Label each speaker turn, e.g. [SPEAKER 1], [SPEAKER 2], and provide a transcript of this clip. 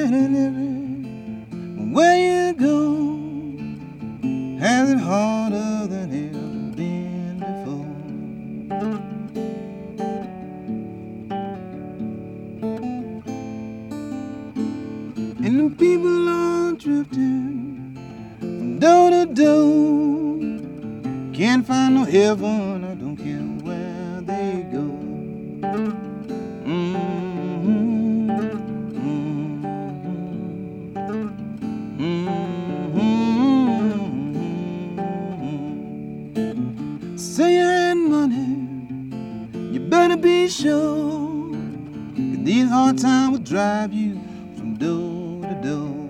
[SPEAKER 1] and everywhere you go has it harder than ever been before. And the people are drifting from door to door, can't find no heaven, I don't care where they go. Say you had money, you better be sure, 'cause these hard times will drive you from door to door.